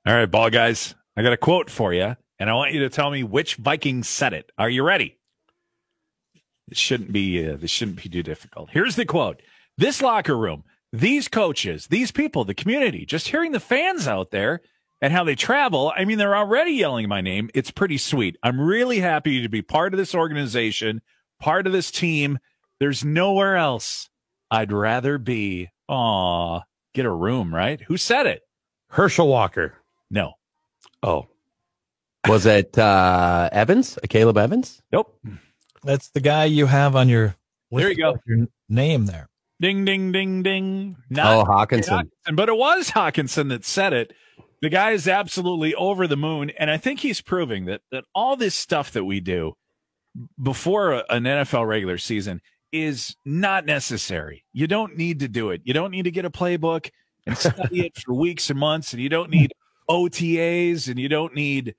All right, ball guys, I got a quote for you, and I want you to tell me which Viking said it. Are you ready? This shouldn't be too difficult. Here's the quote. This locker room, these coaches, these people, the community, just hearing the fans out there and how they travel. I mean, they're already yelling my name. It's pretty sweet. I'm really happy to be part of this organization, part of this team. There's nowhere else I'd rather be. Aw, get a room, right? Who said it? Herschel Walker. No. Oh. Was it Evans? Caleb Evans? Nope. That's the guy you have on your There you go. Your name there. Ding, ding, ding, ding. Hawkinson. But it was Hawkinson that said it. The guy is absolutely over the moon, and I think he's proving that all this stuff that we do before an NFL regular season is not necessary. You don't need to do it. You don't need to get a playbook and study it for weeks and months, and you don't need OTAs, and you don't need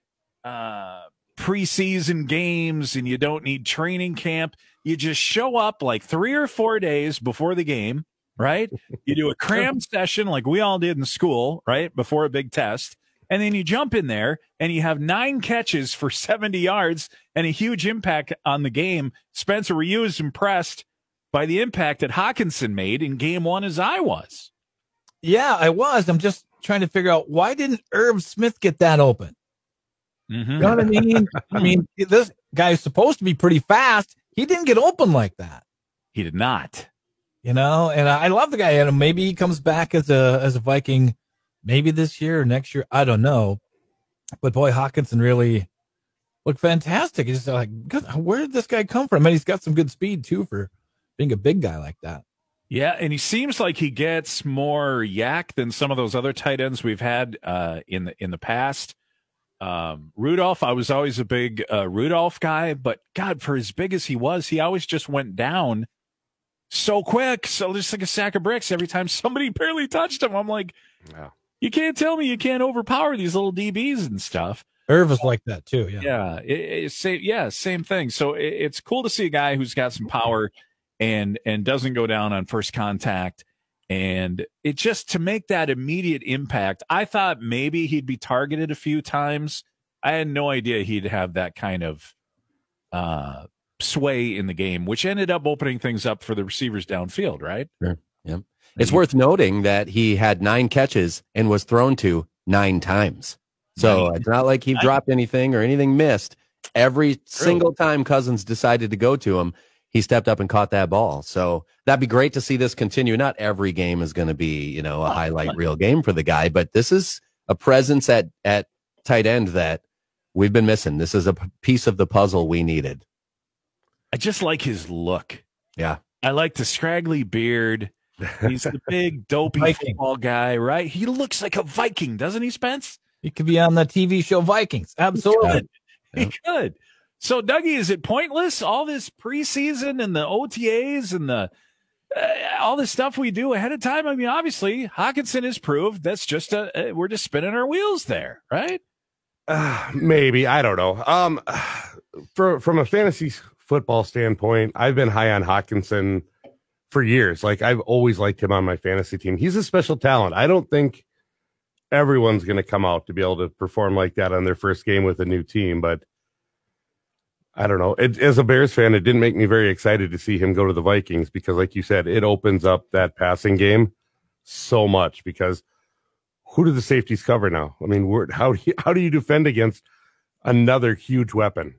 preseason games, and you don't need training camp. You just show up like 3 or 4 days before the game, right? You do a cram session like we all did in school, right? Before a big test. And then you jump in there and you have 9 catches for 70 yards and a huge impact on the game. Spencer, were you as impressed by the impact that Hawkinson made in game 1 as I was? Yeah, I was. I'm just trying to figure out, why didn't Irv Smith get that open? Mm-hmm. You know what I mean? I mean, this guy is supposed to be pretty fast. He didn't get open like that. He did not. You know, and I love the guy. And maybe he comes back as a Viking, maybe this year or next year. I don't know. But boy, Hawkinson really looked fantastic. He's like, where did this guy come from? And he's got some good speed too for being a big guy like that. Yeah, and he seems like he gets more yak than some of those other tight ends we've had in the past. Rudolph, I was always a big Rudolph guy, but God, for as big as he was, he always just went down so quick. So just like a sack of bricks every time somebody barely touched him. I'm like, Yeah. You can't tell me you can't overpower these little DBs and stuff. Irv is like that too. Yeah. Same thing. So it's cool to see a guy who's got some power and doesn't go down on first contact. And it just to make that immediate impact, I thought maybe he'd be targeted a few times. I had no idea he'd have that kind of sway in the game, which ended up opening things up for the receivers downfield, right? Sure. Yeah. It's worth noting that he had 9 catches and was thrown to 9 times. So it's not like he dropped anything or anything missed. Every single time Cousins decided to go to him, he stepped up and caught that ball. So that'd be great to see this continue. Not every game is going to be, a highlight reel game for the guy, but this is a presence at tight end that we've been missing. This is a piece of the puzzle we needed. I just like his look. Yeah. I like the scraggly beard. He's the big dopey Viking football guy, right? He looks like a Viking, doesn't he, Spence? He could be on the TV show Vikings. Absolutely. He could. So, Dougie, is it pointless, all this preseason and the OTAs and the all this stuff we do ahead of time? I mean, obviously, Hawkinson has proved that's just we're just spinning our wheels there, right? Maybe. I don't know. From a fantasy football standpoint, I've been high on Hawkinson for years. Like, I've always liked him on my fantasy team. He's a special talent. I don't think everyone's going to come out to be able to perform like that on their first game with a new team, but I don't know. As a Bears fan, it didn't make me very excited to see him go to the Vikings because, like you said, it opens up that passing game so much because who do the safeties cover now? I mean, how do you defend against another huge weapon?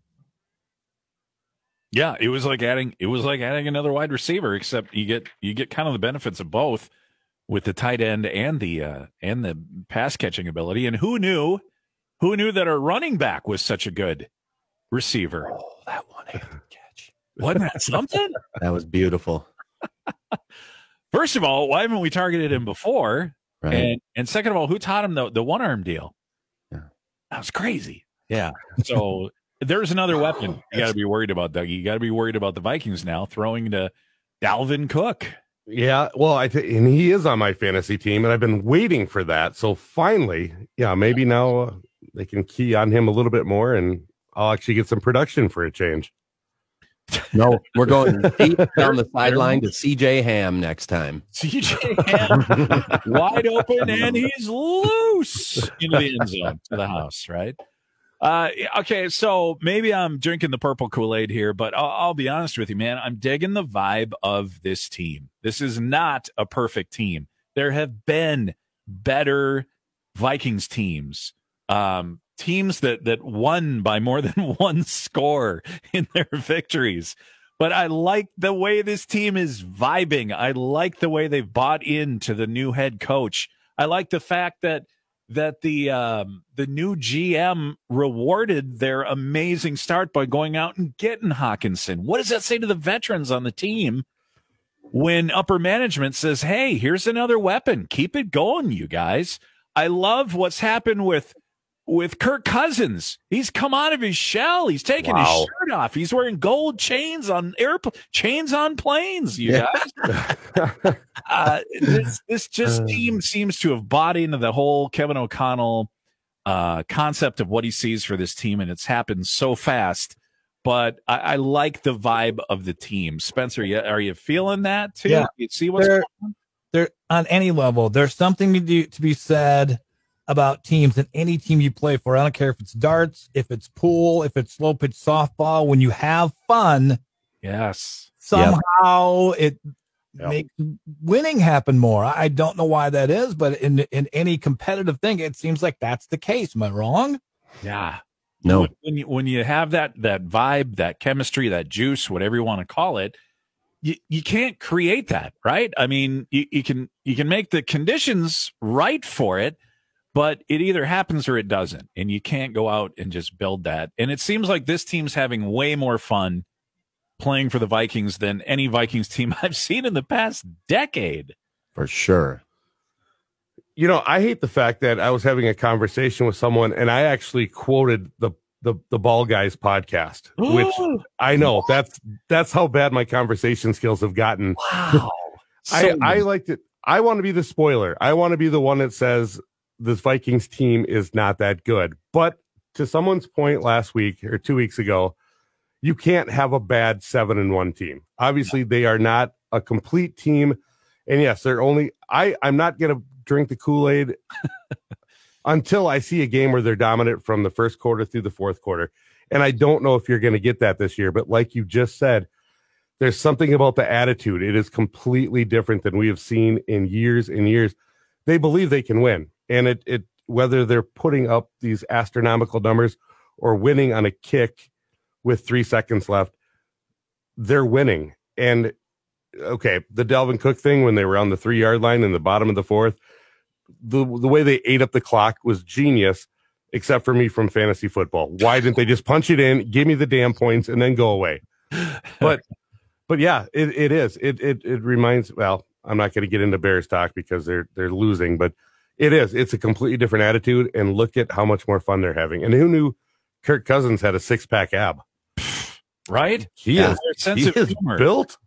Yeah, it was like adding another wide receiver, except you get kind of the benefits of both with the tight end and the pass catching ability. And who knew that our running back was such a good receiver? Oh, that one-handed catch. Wasn't that something? That was beautiful. First of all, why haven't we targeted him before? Right. And second of all, who taught him the one-arm deal? Yeah. That was crazy. Yeah. So there's another weapon you got to be worried about, Dougie. You got to be worried about the Vikings now throwing to Dalvin Cook. Yeah, well, and he is on my fantasy team, and I've been waiting for that. So finally, maybe now they can key on him a little bit more, and I'll actually get some production for a change. No, we're going deep down the sideline to CJ Ham next time. CJ Ham wide open, and he's loose into the end zone to the house, right? Okay, so maybe I'm drinking the purple Kool-Aid here, but I'll be honest with you, man. I'm digging the vibe of this team. This is not a perfect team. There have been better Vikings teams, teams that won by more than one score in their victories. But I like the way this team is vibing. I like the way they've bought into the new head coach. I like the fact that the new GM rewarded their amazing start by going out and getting Hockenson. What does that say to the veterans on the team when upper management says, hey, here's another weapon. Keep it going, you guys. I love what's happened with Kirk Cousins. He's come out of his shell. He's taking his shirt off. He's wearing gold chains on chains on planes, you guys. This team seems to have bought into the whole Kevin O'Connell concept of what he sees for this team, and it's happened so fast. But I like the vibe of the team. Spencer, are you feeling that too? Yeah. You see what's going on? There, on any level, there's something to be said about teams, and any team you play for. I don't care if it's darts, if it's pool, if it's slow pitch softball. When you have fun, Yes, somehow it makes winning happen more. I don't know why that is, but in any competitive thing, it seems like that's the case. Am I wrong? yeah. No. When you have that vibe, that chemistry, that juice, whatever you want to call it, you can't create that, right? I mean, you can make the conditions right for it, but it either happens or it doesn't, and you can't go out and just build that. And it seems like this team's having way more fun playing for the Vikings than any Vikings team I've seen in the past decade. For sure. You know, I hate the fact that I was having a conversation with someone and I actually quoted the Ball Guys podcast, which I know that's how bad my conversation skills have gotten. Wow. I liked it. I want to be the spoiler. I want to be the one that says this Vikings team is not that good. But to someone's point last week or 2 weeks ago, you can't have a bad 7-1 team. Obviously, they are not a complete team. And yes, they're only I'm not going to drink the Kool-Aid until I see a game where they're dominant from the first quarter through the fourth quarter. And I don't know if you're going to get that this year, but like you just said, there's something about the attitude. It is completely different than we have seen in years and years. They believe they can win. And it whether they're putting up these astronomical numbers or winning on a kick with 3 seconds left, they're winning. And okay, the Dalvin Cook thing when they were on the 3-yard line in the bottom of the fourth, the way they ate up the clock was genius, except for me from fantasy football. Why didn't they just punch it in, give me the damn points, and then go away? But yeah, it is. It reminds. Well, I'm not going to get into Bears talk because they're losing, but it is. It's a completely different attitude, and look at how much more fun they're having. And who knew Kirk Cousins had a 6-pack ab? Right? He is built.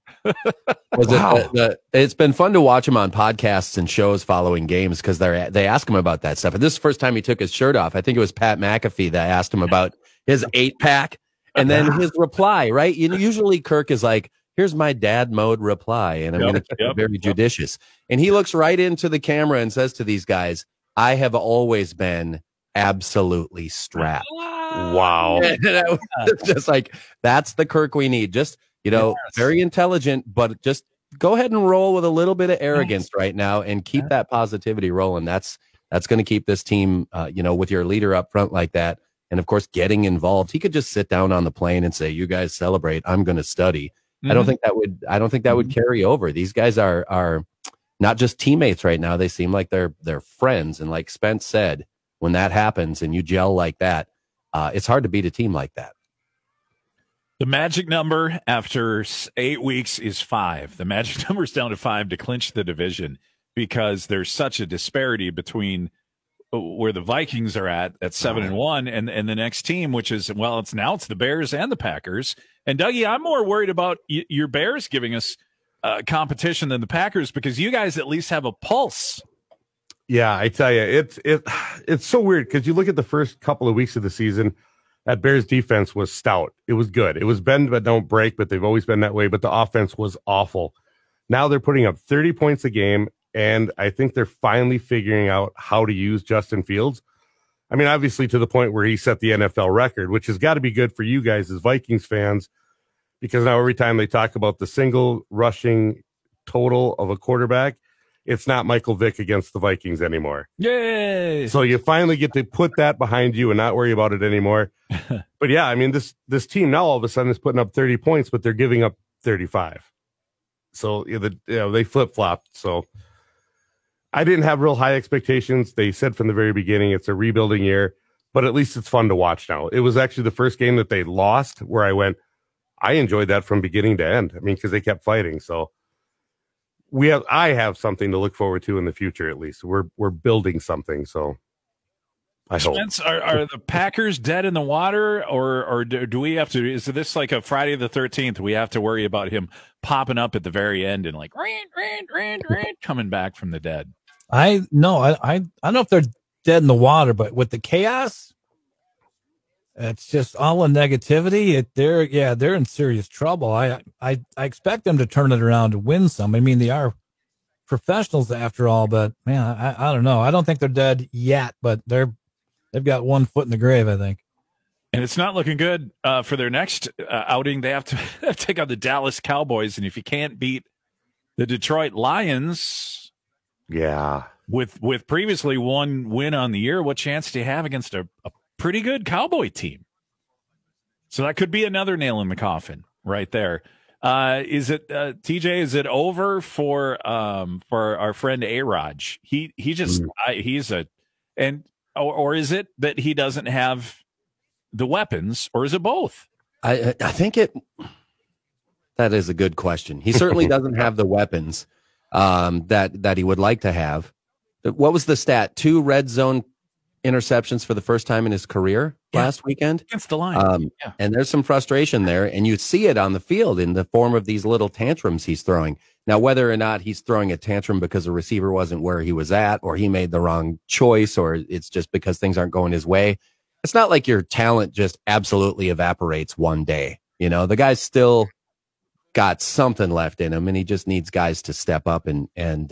It's been fun to watch him on podcasts and shows following games because they ask him about that stuff. And this is the first time he took his shirt off. I think it was Pat McAfee that asked him about his 8-pack, and then his reply. Right? Usually Kirk is like, "Here's my dad mode reply," and I'm going to keep it very judicious. And he looks right into the camera and says to these guys, "I have always been absolutely strapped." Wow. Just like, that's the Kirk we need. Just, very intelligent, but just go ahead and roll with a little bit of arrogance right now and keep that positivity rolling. That's going to keep this team, with your leader up front like that. And of course, getting involved. He could just sit down on the plane and say, "You guys celebrate. I'm going to study." Mm-hmm. I don't think that would carry over. These guys are not just teammates right now. They seem like they're friends. And like Spence said, when that happens and you gel like that, it's hard to beat a team like that. The magic number after 8 weeks is 5. The magic number is down to 5 to clinch the division because there's such a disparity between where the Vikings are at 7-1 and the next team, which is, well, it's the Bears and the Packers. And Dougie, I'm more worried about your Bears giving us competition than the Packers because you guys at least have a pulse. Yeah, I tell you, it's so weird because you look at the first couple of weeks of the season that Bears defense was stout. It was good. It was bend but don't break, but they've always been that way. But the offense was awful. Now they're putting up 30 points a game, and I think they're finally figuring out how to use Justin Fields. I mean, obviously to the point where he set the NFL record, which has got to be good for you guys as Vikings fans, because now every time they talk about the single rushing total of a quarterback, it's not Michael Vick against the Vikings anymore. Yay! So you finally get to put that behind you and not worry about it anymore. But yeah, I mean, this team now all of a sudden is putting up 30 points, but they're giving up 35. So they flip-flopped. So I didn't have real high expectations. They said from the very beginning it's a rebuilding year, but at least it's fun to watch now. It was actually the first game that they lost where I enjoyed that from beginning to end. I mean, because they kept fighting. So I have something to look forward to in the future. At least we're building something. So I hope. Spence, are the Packers dead in the water, or do we have to? Is this like a Friday the 13th? We have to worry about him popping up at the very end and like coming back from the dead. I don't know if they're dead in the water, but with the chaos, it's just all the negativity. They're in serious trouble. I expect them to turn it around to win some. I mean, they are professionals after all, but man, I don't know. I don't think they're dead yet, but they've got one foot in the grave, I think. And it's not looking good for their next outing. They have to take on the Dallas Cowboys, and if you can't beat the Detroit Lions, yeah, with previously one win on the year, what chance do you have against a pretty good Cowboy team? So that could be another nail in the coffin right there. Is it TJ? Is it over for our friend A-Raj? He just or is it that he doesn't have the weapons, or is it both? I think that is a good question. He certainly doesn't have the weapons that he would like to have. What was the stat? 2 red zone interceptions for the first time in his career last weekend against the Lions. And there's some frustration there, and you see it on the field in the form of these little tantrums he's throwing. Now, whether or not he's throwing a tantrum because the receiver wasn't where he was at, or he made the wrong choice, or it's just because things aren't going his way, it's not like your talent just absolutely evaporates one day. You know, the guy's still got something left in him, and he just needs guys to step up and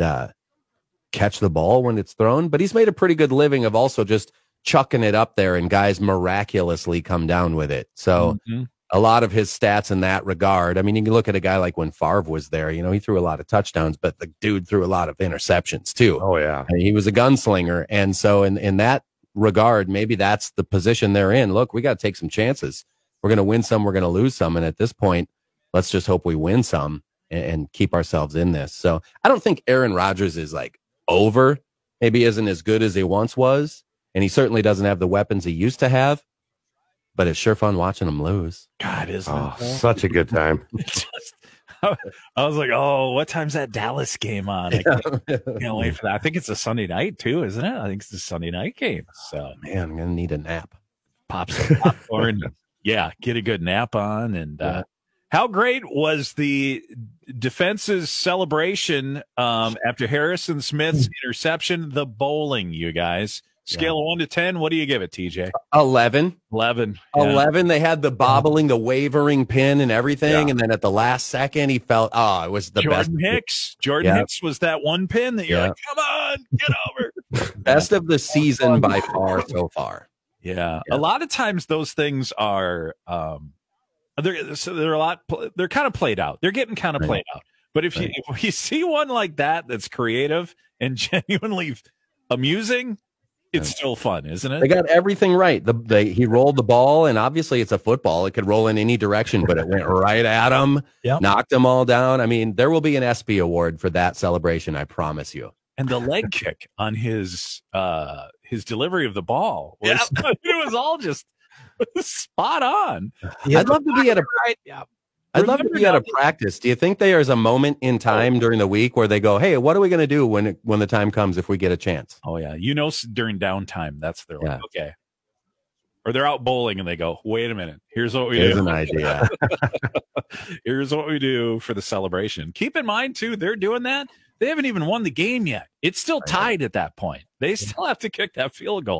catch the ball when it's thrown. But he's made a pretty good living of also just chucking it up there, and guys miraculously come down with it. So a lot of his stats in that regard. I mean, you can look at a guy like when Favre was there, you know, he threw a lot of touchdowns, but the dude threw a lot of interceptions too. Oh yeah. And he was a gunslinger. And so in that regard, maybe that's the position they're in. Look, we got to take some chances. We're going to win some, we're going to lose some. And at this point, let's just hope we win some and keep ourselves in this. So I don't think Aaron Rodgers is like over, maybe isn't as good as he once was. And he certainly doesn't have the weapons he used to have, but it's sure fun watching him lose. God, isn't it? Such a good time. I was like, oh, what time's that Dallas game on? I can't wait for that. I think it's a Sunday night too, isn't it? I think it's a Sunday night game. So man, I'm going to need a nap. Pop some popcorn. Yeah, get a good nap on. And how great was the defense's celebration after Harrison Smith's interception? The bowling, you guys. Scale of 1 to 10, what do you give it, TJ? 11. 11. Yeah. 11. They had the bobbling, the wavering pin and everything. Yeah. And then at the last second, he felt, it was the best. Jordan Hicks was that one pin that you're like, come on, get over. Best of the season by far so far. Yeah. A lot of times those things are, they're kind of played out. They're getting kind of played out. But if you see one like that that's creative and genuinely amusing, it's still fun, isn't it? They got everything right. He rolled the ball, and obviously it's a football. It could roll in any direction, but it went right at him, knocked them all down. I mean, there will be an ESPY award for that celebration, I promise you. And the leg kick on his delivery of the ball was, it was all just spot on. I'd love to be at a practice. Do you think there's a moment in time during the week where they go, hey, what are we going to do when the time comes if we get a chance? Oh, yeah. You know, during downtime, like, okay. Or they're out bowling and they go, wait a minute. Here's what we do. Here's an idea. Here's what we do for the celebration. Keep in mind, too, they're doing that. They haven't even won the game yet. It's still tied at that point. They still have to kick that field goal.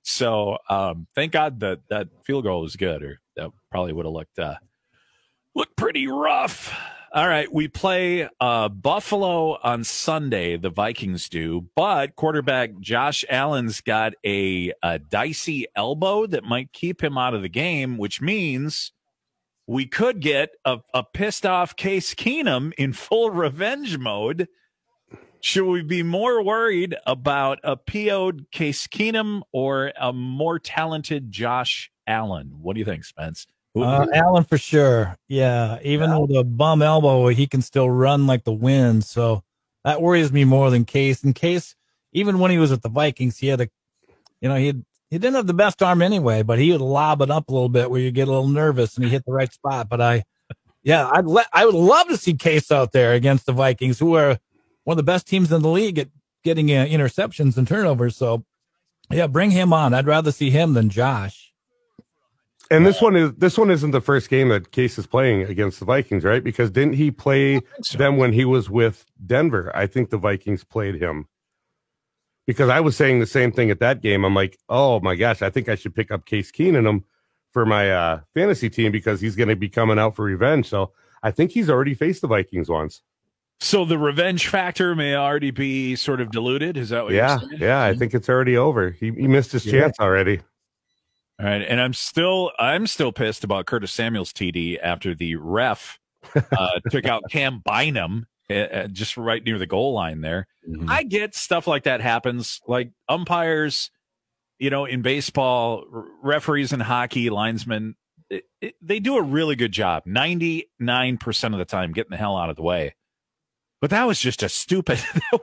So thank God that field goal was good, or that probably would have looked pretty rough. All right, we play Buffalo on Sunday. The Vikings do, but quarterback Josh Allen's got a dicey elbow that might keep him out of the game, which means we could get a pissed off Case Keenum in full revenge mode. Should we be more worried about a PO'd Case Keenum or a more talented Josh Allen? What do you think, Spence? Allen for sure. Yeah. Even with a bum elbow, he can still run like the wind. So that worries me more than Case. In Case, even when he was at the Vikings, he had he didn't have the best arm anyway, but he would lob it up a little bit where you get a little nervous and he hit the right spot. But I would love to see Case out there against the Vikings, who are one of the best teams in the league at getting interceptions and turnovers. So yeah, bring him on. I'd rather see him than Josh. And this one isn't the first game that Case is playing against the Vikings, right? Because didn't he play them when he was with Denver? I think the Vikings played him. Because I was saying the same thing at that game. I'm like, oh my gosh, I think I should pick up Case Keenum for my fantasy team because he's going to be coming out for revenge. So I think he's already faced the Vikings once. So the revenge factor may already be sort of diluted. Is that what you're saying? Yeah, I think it's already over. He missed his chance already. All right, and I'm still pissed about Curtis Samuel's TD after the ref took out Cam Bynum just right near the goal line there. Mm-hmm. I get stuff like that happens, like umpires, in baseball, referees in hockey, linesmen, they do a really good job 99% of the time getting the hell out of the way. But that was just a stupid.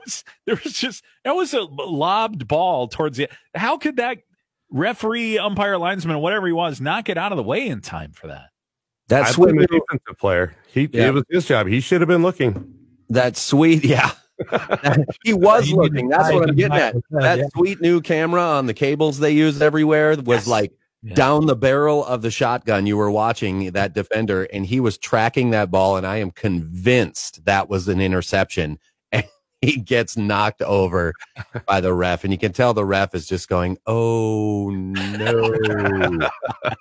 That was a lobbed ball towards the. How could that referee, umpire, linesman, whatever he was, not get out of the way in time for that? That's sweet the defensive player. It was his job. He should have been looking. That's sweet. Yeah. He was looking. That's what I'm getting at. That sweet new camera on the cables they use everywhere was down the barrel of the shotgun. You were watching that defender, and he was tracking that ball, and I am convinced that was an interception. And he gets knocked over by the ref, and you can tell the ref is just going, "Oh no!"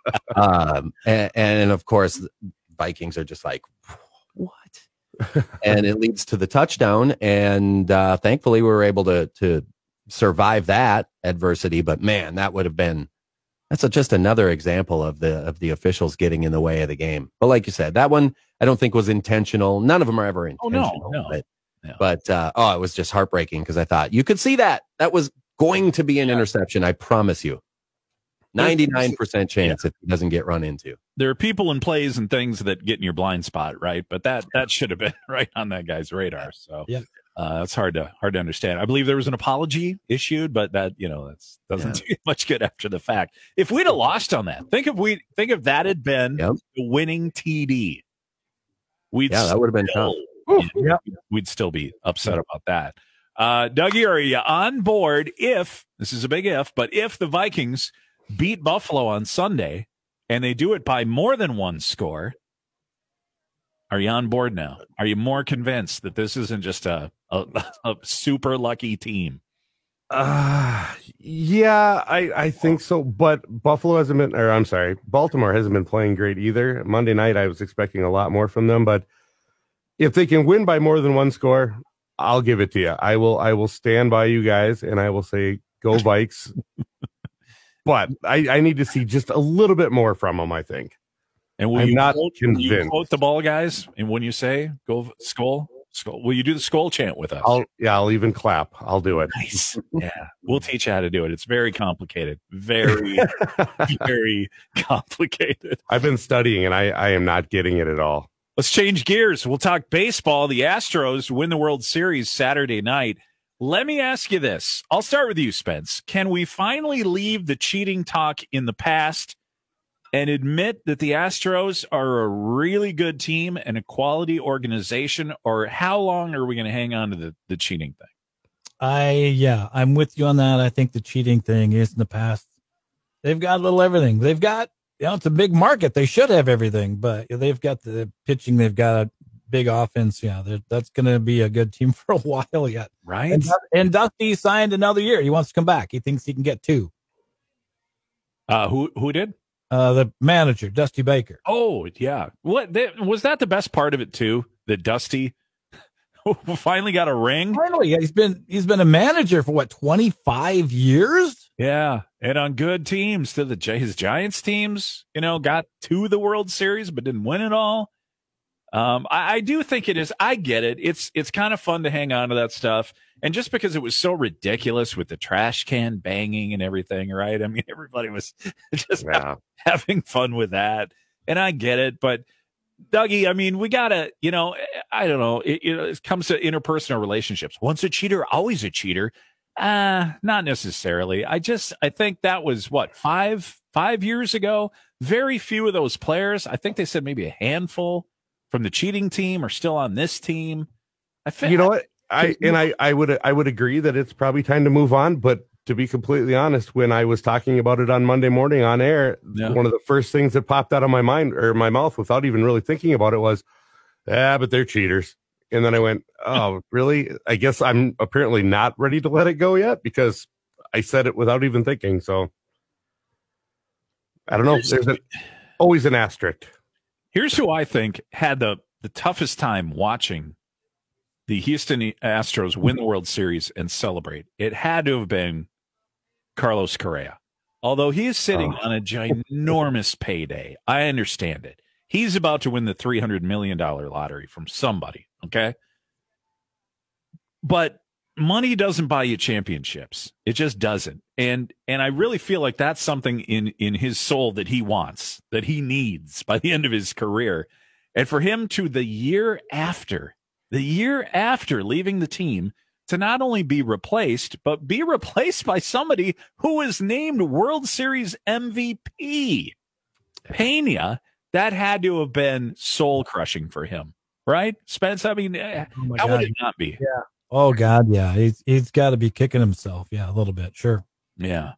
And of course, Vikings are just like, "What?" And it leads to the touchdown, and thankfully, we were able to survive that adversity. But man, that would have been. That's just another example of the officials getting in the way of the game. But like you said, that one I don't think was intentional. None of them are ever intentional. Oh, no. But it was just heartbreaking because I thought you could see that was going to be an interception. I promise you, 99% chance if it doesn't get run into. There are people and plays and things that get in your blind spot, right? But that should have been right on that guy's radar. So that's hard to understand. I believe there was an apology issued, but that doesn't do much good after the fact. If we'd have lost on that, think if that had been the winning TD, that would have been tough. We'd still be upset about that. Dougie, are you on board if this is a big if, but if the Vikings beat Buffalo on Sunday and they do it by more than one score? Are you on board now? Are you more convinced that this isn't just a super lucky team? I think so. But Baltimore hasn't been playing great either. Monday night, I was expecting a lot more from them. But if they can win by more than one score, I'll give it to you. I will stand by you guys, and I will say, go Vikes. But I need to see just a little bit more from them, I think. And will you quote the ball guys? And when you say go Skol, will you do the Skol chant with us? I'll even clap. I'll do it. Nice. Yeah. We'll teach you how to do it. It's very complicated. Very, very complicated. I've been studying and I am not getting it at all. Let's change gears. We'll talk baseball. The Astros win the World Series Saturday night. Let me ask you this. I'll start with you, Spence. Can we finally leave the cheating talk in the past and admit that the Astros are a really good team and a quality organization, or how long are we going to hang on to the cheating thing? I'm with you on that. I think the cheating thing is in the past. They've got a little everything. They've got, it's a big market. They should have everything, but they've got the pitching. They've got a big offense. Yeah, that's going to be a good team for a while yet. Right. And Dusty signed another year. He wants to come back. He thinks he can get 2. Who did? The manager, Dusty Baker. Oh, yeah. Was that the best part of it too? That Dusty finally got a ring. Finally, yeah, he's been a manager for 25 years. Yeah, and on good teams. To his Giants teams, got to the World Series but didn't win it all. I do think it is. I get it. It's kind of fun to hang on to that stuff. And just because it was so ridiculous with the trash can banging and everything, right? I mean, everybody was just having fun with that. And I get it. But, Dougie, I mean, we got to, I don't know. It comes to interpersonal relationships. Once a cheater, always a cheater. Not necessarily. I think that was, 5 years ago? Very few of those players, I think they said maybe a handful from the cheating team are still on this team. You know what? I would agree that it's probably time to move on, but to be completely honest, when I was talking about it on Monday morning on air, one of the first things that popped out of my mind or my mouth without even really thinking about it was, but they're cheaters. And then I went, oh, really? I guess I'm apparently not ready to let it go yet because I said it without even thinking. So I don't know. There's always an asterisk. Here's who I think had the toughest time watching the Houston Astros win the World Series and celebrate. It had to have been Carlos Correa. Although he is sitting on a ginormous payday. I understand it. He's about to win the $300 million lottery from somebody, okay? But money doesn't buy you championships. It just doesn't. And I really feel like that's something in his soul that he wants, that he needs by the end of his career. And for him to the year after leaving the team to not only be replaced, but be replaced by somebody who is named World Series MVP, Pena, that had to have been soul crushing for him, right? Spence, I mean, how would it not be? Yeah. Oh God, yeah. He's got to be kicking himself. Yeah, a little bit, sure. Yeah.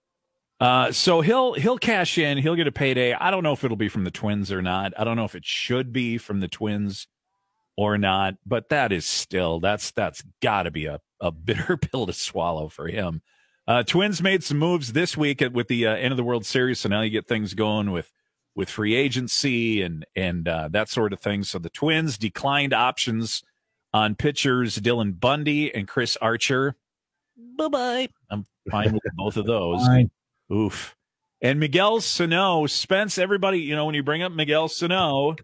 So he'll cash in. He'll get a payday. I don't know if it'll be from the Twins or not. I don't know if it should be from the Twins or not. But that is still that's got to be a bitter pill to swallow for him. Twins made some moves this week with the end of the World Series, so now you get things going with free agency and that sort of thing. So the Twins declined options on pitchers Dylan Bundy and Chris Archer. Bye-bye. I'm fine with both of those. Fine. Oof. And Miguel Sano, Spence, everybody, when you bring up Miguel Sano,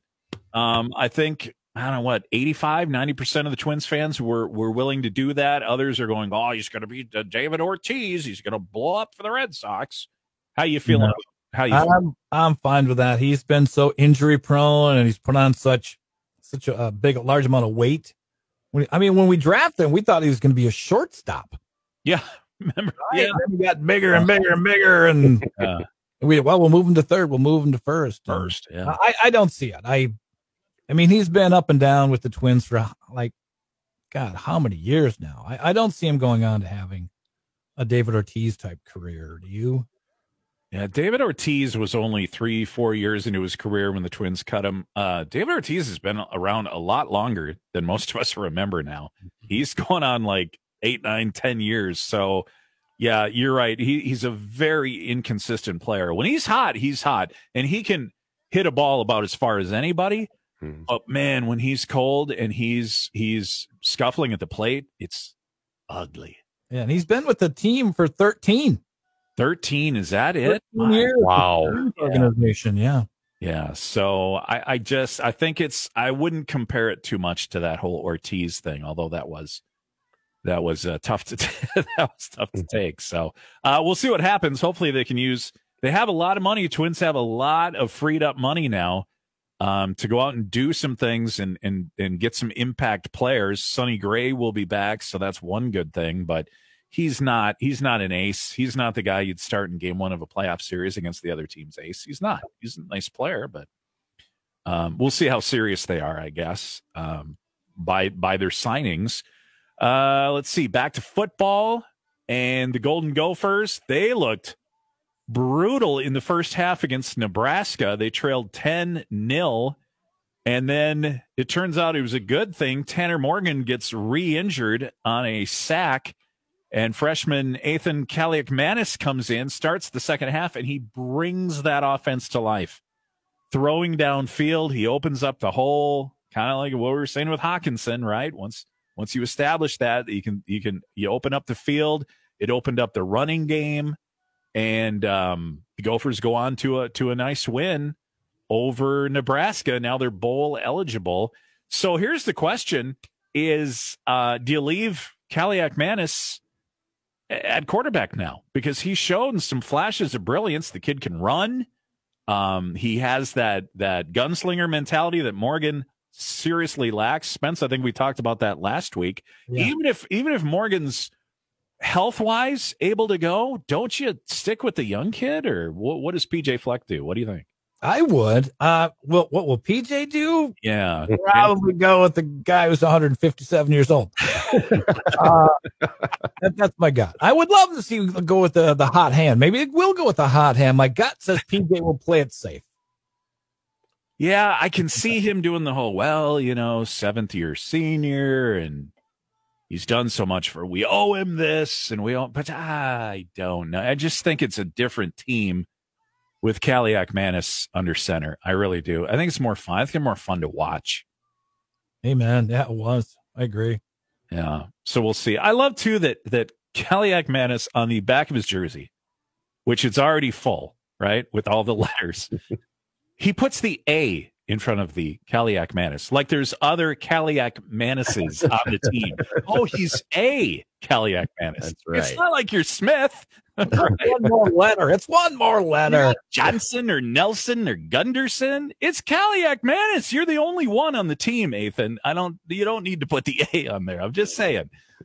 I think, 85, 90% of the Twins fans were willing to do that. Others are going, oh, he's going to be David Ortiz. He's going to blow up for the Red Sox. How you feeling? I'm fine with that. He's been so injury prone and he's put on such a large amount of weight. When we drafted him, we thought he was going to be a shortstop. Yeah. Remember? Right? Yeah. Then he got bigger and bigger and bigger. And we'll move him to third. We'll move him to first. Yeah. I don't see it. He's been up and down with the Twins for God, how many years now? I don't see him going on to having a David Ortiz type career. Do you? Yeah, David Ortiz was only 3-4 years into his career when the Twins cut him. David Ortiz has been around a lot longer than most of us remember now. He's going on 8, 9, 10 years. So, yeah, you're right. He's a very inconsistent player. When he's hot, and he can hit a ball about as far as anybody. But man, when he's cold and he's scuffling at the plate, it's ugly. Yeah, and he's been with the team for 13. 13, is that it? Wow. Organization, yeah. Yeah. So I think I wouldn't compare it too much to that whole Ortiz thing, although that was tough to take. So we'll see what happens. Hopefully they have a lot of money. Twins have a lot of freed up money now to go out and do some things and get some impact players. Sonny Gray will be back, so that's one good thing, but he's not an ace. He's not the guy you'd start in game 1 of a playoff series against the other team's ace. He's not. He's a nice player, but we'll see how serious they are, I guess, by their signings. Let's see. Back to football and the Golden Gophers. They looked brutal in the first half against Nebraska. They trailed 10-0. And then it turns out it was a good thing. Tanner Morgan gets re-injured on a sack. And freshman Ethan Kaliakmanis comes in, starts the second half, and he brings that offense to life. Throwing downfield, he opens up the hole, kind of like what we were saying with Hawkinson, right? Once you establish that, you open up the field. It opened up the running game, and the Gophers go on to a nice win over Nebraska. Now they're bowl eligible. So here's the question: is do you leave Kaliakmanis at quarterback now, because he's shown some flashes of brilliance? The kid can run. He has that gunslinger mentality that Morgan seriously lacks. Spence, I think we talked about that last week. Yeah. Even if Morgan's health wise able to go, don't you stick with the young kid, or what does PJ Fleck do? What do you think? I would. What will PJ do? Yeah. Probably go with the guy who's 157 years old. That's my gut. I would love to see go with the hot hand. Maybe it will go with the hot hand. My gut says PJ will play it safe. Yeah, I can see him doing the whole, seventh year senior, and he's done so much we owe him this, and but I don't know. I just think it's a different team with Kaliakmanis under center. I really do. I think it's more fun. I think it's more fun to watch. Hey, man. Yeah, it was. I agree. Yeah. So we'll see. I love, too, that Kaliakmanis on the back of his jersey, which is already full, right, with all the letters, he puts the A in front of the Kaliakmanis. Like there's other Kaliakmanises on the team. Oh, he's a Kaliakmanis. That's right. It's not like you're Smith. Right? One more letter. It's one more letter. Johnson or Nelson or Gunderson. It's Kaliakmanis. You're the only one on the team, Ethan. You don't need to put the A on there. I'm just saying.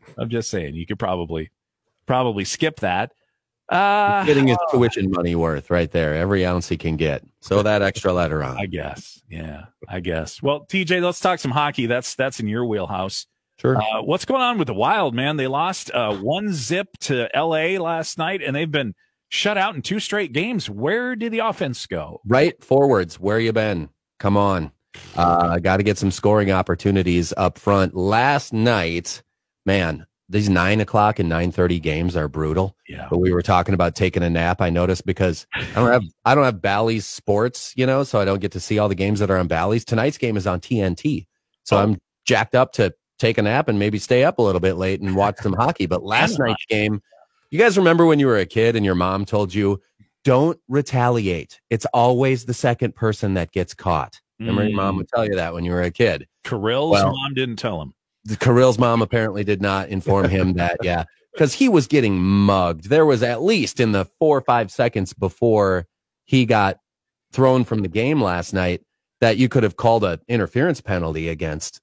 You could probably skip that. Getting his tuition money worth right there, every ounce he can get. So that extra letter on. I guess. Yeah, I guess. Well, TJ, let's talk some hockey. That's in your wheelhouse. Sure. What's going on with the Wild, man? They lost 1-0 to LA last night, and they've been shut out in 2 straight games. Where did the offense go? Right forwards. Where you been? Come on. Got to get some scoring opportunities up front. Last night, man, these 9 o'clock and 9:30 games are brutal. Yeah. But we were talking about taking a nap. I noticed because I don't have Bally's Sports, so I don't get to see all the games that are on Bally's. Tonight's game is on TNT, so I'm jacked up to take a nap and maybe stay up a little bit late and watch some hockey. But last night's game, you guys remember when you were a kid and your mom told you, "Don't retaliate. It's always the second person that gets caught." Remember your mom would tell you that when you were a kid. Kirill's mom didn't tell him. Kirill's mom apparently did not inform him that, yeah, because he was getting mugged. There was at least in the 4 or 5 seconds before he got thrown from the game last night that you could have called an interference penalty against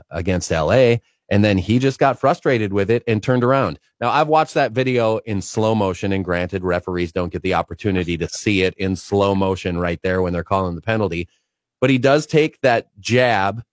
LA, and then he just got frustrated with it and turned around. Now, I've watched that video in slow motion, and granted, referees don't get the opportunity to see it in slow motion right there when they're calling the penalty, but he does take that jab,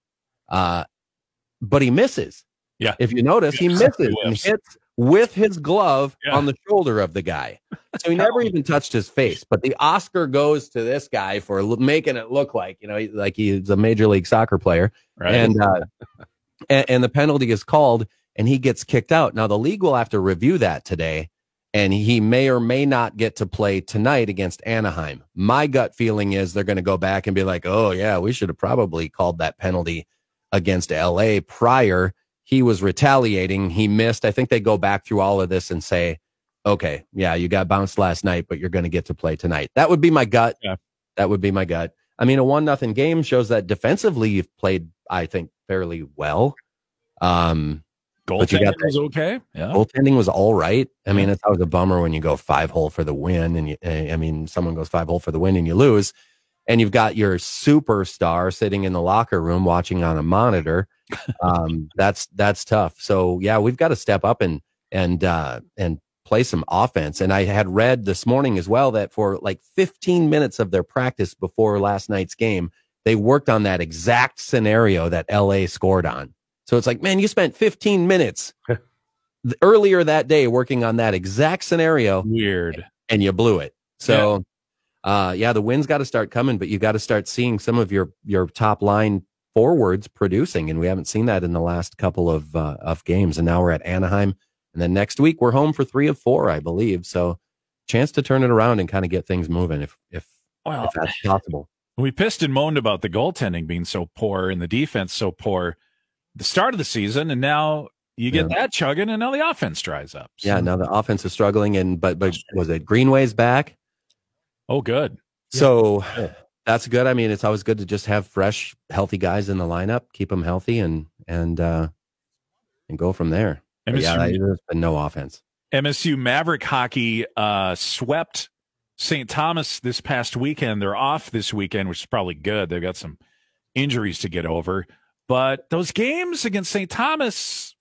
but he misses. Yeah. If you notice, he misses and hits with his glove on the shoulder of the guy. So he never even touched his face. But the Oscar goes to this guy for making it look like, like he's a Major League Soccer player. Right. And the penalty is called and he gets kicked out. Now, the league will have to review that today, and he may or may not get to play tonight against Anaheim. My gut feeling is they're going to go back and be like, oh, yeah, we should have probably called that penalty against LA prior. He was retaliating. He missed. I think they go back through all of this and say, okay, yeah, you got bounced last night, but you're going to get to play tonight. That would be my gut. Yeah. That would be my gut. I mean, a 1-0 game shows that defensively you've played, I think, fairly well. Goaltending was okay. Yeah. Goaltending was all right. I mean, it's always a bummer when you go 5-hole for the win, and someone goes 5-hole for the win and you lose, and you've got your superstar sitting in the locker room watching on a monitor. That's tough. So yeah, we've got to step up and play some offense. And I had read this morning as well that for like 15 minutes of their practice before last night's game, they worked on that exact scenario that LA scored on. So it's like, man, you spent 15 minutes earlier that day working on that exact scenario. Weird. And you blew it. So the win's got to start coming, but you got to start seeing some of your top line forwards producing. And we haven't seen that in the last couple of games. And now we're at Anaheim. And then next week we're home for 3 of 4, I believe. So chance to turn it around and kind of get things moving if that's possible. We pissed and moaned about the goaltending being so poor and the defense so poor the start of the season, and now you get that chugging, and now the offense dries up. So. Yeah, now the offense is struggling, and but was it Greenway's back? Oh, good. So that's good. I mean, it's always good to just have fresh, healthy guys in the lineup, keep them healthy, and go from there. There's been no offense. MSU Maverick hockey swept St. Thomas this past weekend. They're off this weekend, which is probably good. They've got some injuries to get over. But those games against St. Thomas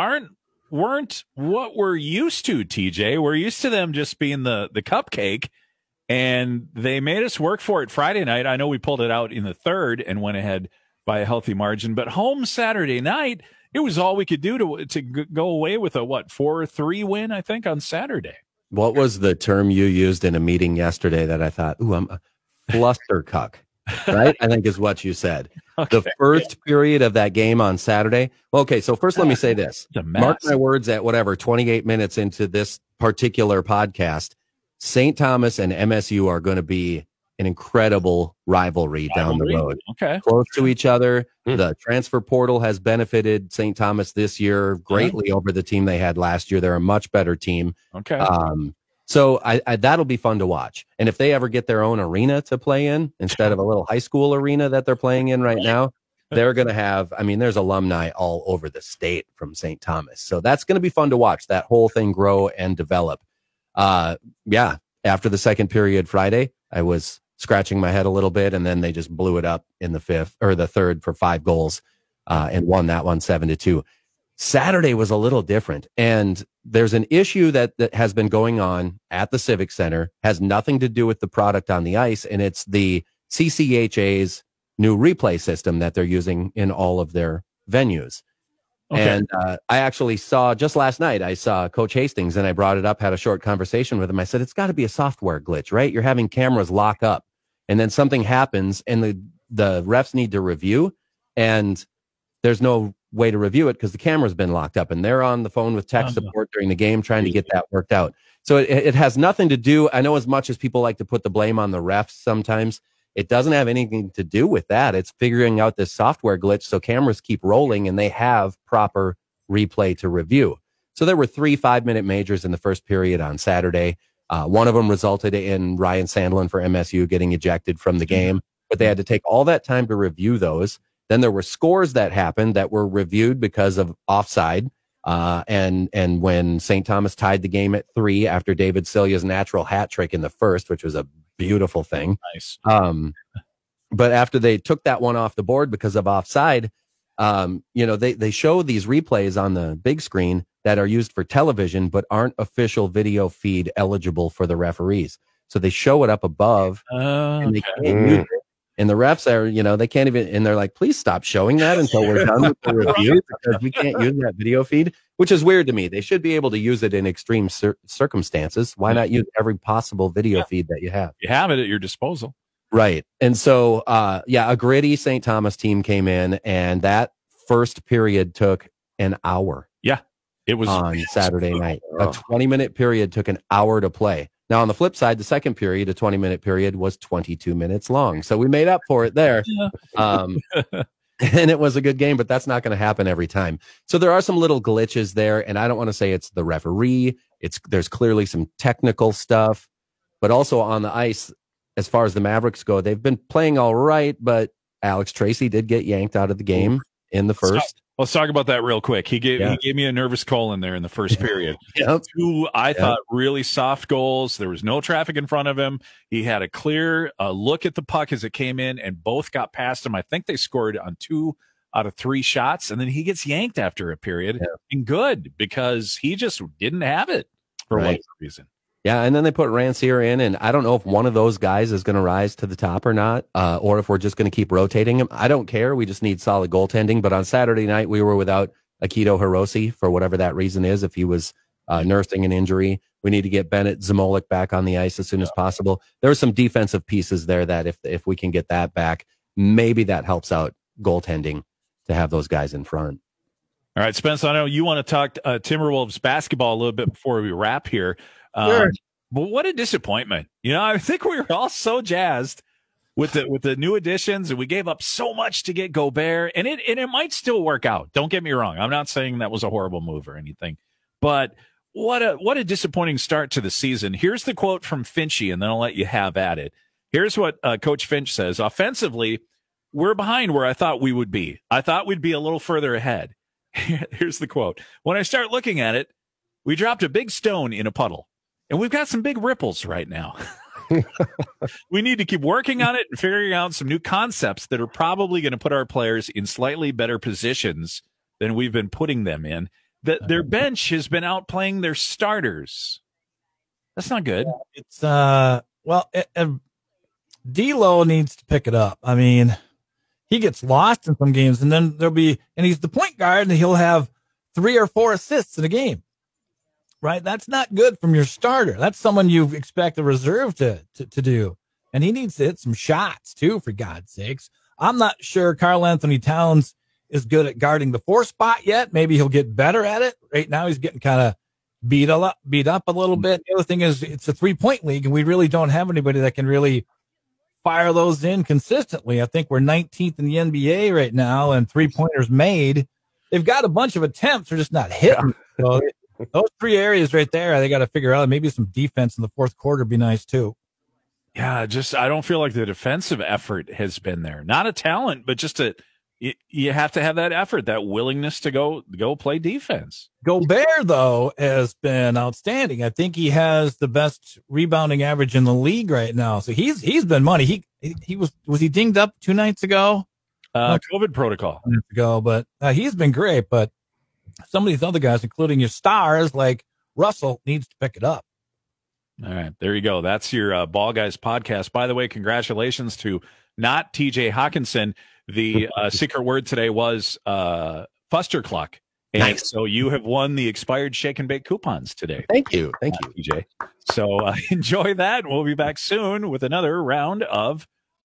weren't what we're used to, TJ. We're used to them just being the cupcake, and they made us work for it Friday night. I know we pulled it out in the third and went ahead by a healthy margin, but home Saturday night, it was all we could do to go away with a 4-3 win, I think, on Saturday. What was the term you used in a meeting yesterday that I thought, I'm a flustercuck, right? I think is what you said. Okay. The first period of that game on Saturday. Okay, so first let me say this. Mark my words, at 28 minutes into this particular podcast, St. Thomas and MSU are going to be an incredible rivalry down the road. Okay. Close to each other. The transfer portal has benefited St. Thomas this year greatly over the team they had last year. They're a much better team. Okay. So I that'll be fun to watch. And if they ever get their own arena to play in instead of a little high school arena that they're playing in right now, they're going to have, there's alumni all over the state from St. Thomas. So that's going to be fun to watch, that whole thing grow and develop. After the second period Friday, I was scratching my head a little bit, and then they just blew it up in the third for 5 goals and won that one 7-2. Saturday was a little different, and there's an issue that has been going on at the Civic Center, has nothing to do with the product on the ice, and it's the CCHA's new replay system that they're using in all of their venues. Okay. And I actually saw, just last night, I saw Coach Hastings, and I brought it up, had a short conversation with him. I said, it's got to be a software glitch, right? You're having cameras lock up, and then something happens, and the refs need to review, and there's no way to review it because the camera's been locked up, and they're on the phone with tech support during the game trying to get that worked out. So it has nothing to do, I know as much as people like to put the blame on the refs sometimes, it doesn't have anything to do with that. It's figuring out this software glitch so cameras keep rolling and they have proper replay to review. So there were 3 5-minute majors in the first period on Saturday. One of them resulted in Ryan Sandlin for MSU getting ejected from the game, but they had to take all that time to review those. Then there were scores that happened that were reviewed because of offside. And when St. Thomas tied the game at 3 after David Cilia's natural hat trick in the first, which was a beautiful thing. Nice. But after they took that one off the board because of offside, they show these replays on the big screen that are used for television, but aren't official video feed eligible for the referees. So they show it up above and they can't use it. And the refs are, they can't even, and they're like, please stop showing that until we're done with the review because we can't use that video feed, which is weird to me. They should be able to use it in extreme circumstances. Why not use every possible video feed that you have? You have it at your disposal. Right. And so, a gritty St. Thomas team came in, and that first period took an hour. Yeah. It was on Saturday night. A 20-minute period took an hour to play. Now, on the flip side, the second period, a 20-minute period, was 22 minutes long. So we made up for it there. And it was a good game, but that's not going to happen every time. So there are some little glitches there, and I don't want to say it's the referee. There's clearly some technical stuff, but also on the ice, as far as the Mavericks go, they've been playing all right, but Alex Tracy did get yanked out of the game in the first. Let's talk about that real quick. He gave me a nervous colon there in the first period. Two, I thought, really soft goals. There was no traffic in front of him. He had a clear look at the puck as it came in, and both got past him. I think they scored on 2 out of 3 shots, and then he gets yanked after a period. And good, because he just didn't have it for whatever reason. Yeah, and then they put Rancier in, and I don't know if one of those guys is going to rise to the top or not, or if we're just going to keep rotating him. I don't care. We just need solid goaltending. But on Saturday night, we were without Akito Hiroshi for whatever that reason is. If he was nursing an injury, we need to get Bennett Zamolik back on the ice as soon as possible. There are some defensive pieces there that if we can get that back, maybe that helps out goaltending to have those guys in front. All right, Spence, I know you want to talk Timberwolves basketball a little bit before we wrap here. Sure. But what a disappointment. I think we were all so jazzed with the new additions, and we gave up so much to get Gobert, and it might still work out. Don't get me wrong. I'm not saying that was a horrible move or anything, but what a disappointing start to the season. Here's the quote from Finchy, and then I'll let you have at it. Here's what Coach Finch says. Offensively, we're behind where I thought we would be. I thought we'd be a little further ahead. Here's the quote. When I start looking at it, we dropped a big stone in a puddle, and we've got some big ripples right now. We need to keep working on it and figuring out some new concepts that are probably going to put our players in slightly better positions than we've been putting them in. Their bench has been outplaying their starters. That's not good. It's D'Lo needs to pick it up. I mean, he gets lost in some games, and then and he's the point guard, and he'll have 3 or 4 assists in a game. Right? That's not good from your starter. That's someone you expect a reserve to do. And he needs to hit some shots too, for God's sakes. I'm not sure Karl Anthony Towns is good at guarding the 4 spot yet. Maybe he'll get better at it. Right now he's getting kind of beat up a little bit. The other thing is it's a 3-point league, and we really don't have anybody that can really fire those in consistently. I think we're 19th in the NBA right now, and 3-pointers made. They've got a bunch of attempts, they're just not hitting. So those 3 areas right there, they got to figure out. Maybe some defense in the fourth quarter would be nice too. Yeah, I don't feel like the defensive effort has been there. Not a talent, but just you have to have that effort, that willingness to go play defense. Gobert, though, has been outstanding. I think he has the best rebounding average in the league right now. So he's been money. He was he dinged up 2 nights ago? COVID protocol. But he's been great. But some of these other guys, including your stars like Russell, needs to pick it up. All right, there you go. That's your Ball Guys podcast. By the way, congratulations to not TJ Hawkinson. The secret word today was Fustercluck. And nice. So you have won the expired shake and bake coupons today. Thank you, TJ. So enjoy that. We'll be back soon with another round of